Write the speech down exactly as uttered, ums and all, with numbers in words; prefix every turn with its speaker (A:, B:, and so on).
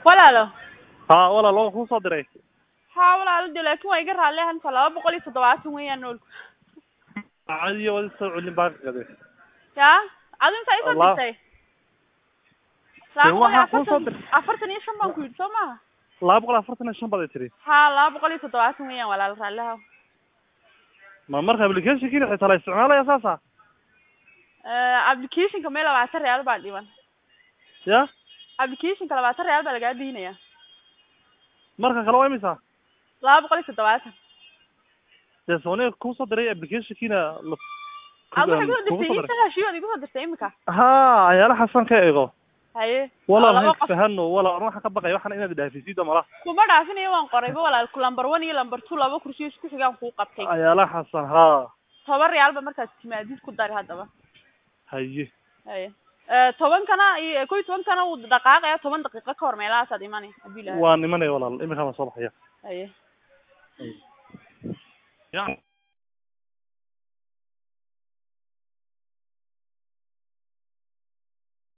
A: ولا لا
B: ها ولا لو كو soo diray
A: ها ولا لا laakiin way iga raalehan laba boqol iyo toddobaatan weeyaan nool
B: caadi wada soo culin baa qade
A: ya adin say soo dirtay
B: waxa ku soo diray
A: afartan iyo shan baan ku yidhi soo ma
B: laba boqol afartan iyo shan baad tiri
A: ha laba boqol iyo toddobaatan weeyaan walaal raalaha
B: ma marka application kii xitaa la isticmaalaya saasa
A: ee application ka meel labaatan real baa dhiban
B: ya
A: application ka labaatan real baa laga diinaya
B: marka kale waa imisa
A: laba boqol iyo toddobaatan
B: Sonia ku soo diray application kiina
A: adu waxa ku dirtay inta shiyo adigu soo dirtay imika
B: ha ayaala xasan ka eego
A: haye
B: wala la fahano wala waxa ka baqay waxana inaad dhaafisido mala
A: kuma dhaafinayo waan qorayba walaal ku number one iyo number two laba kursi isku xigaan ku qabtay
B: ayaala xasan ha
A: toban real ba markaas timaadid ku dari hadaba
B: haye
A: haye ee toban kana iyo kow iyo toban kana uu dhaqaaqaya toban daqiiqo ka hor meelahaas aad imanay
B: waa nimanay walaal imika ma soo baxaya
A: haye
B: ya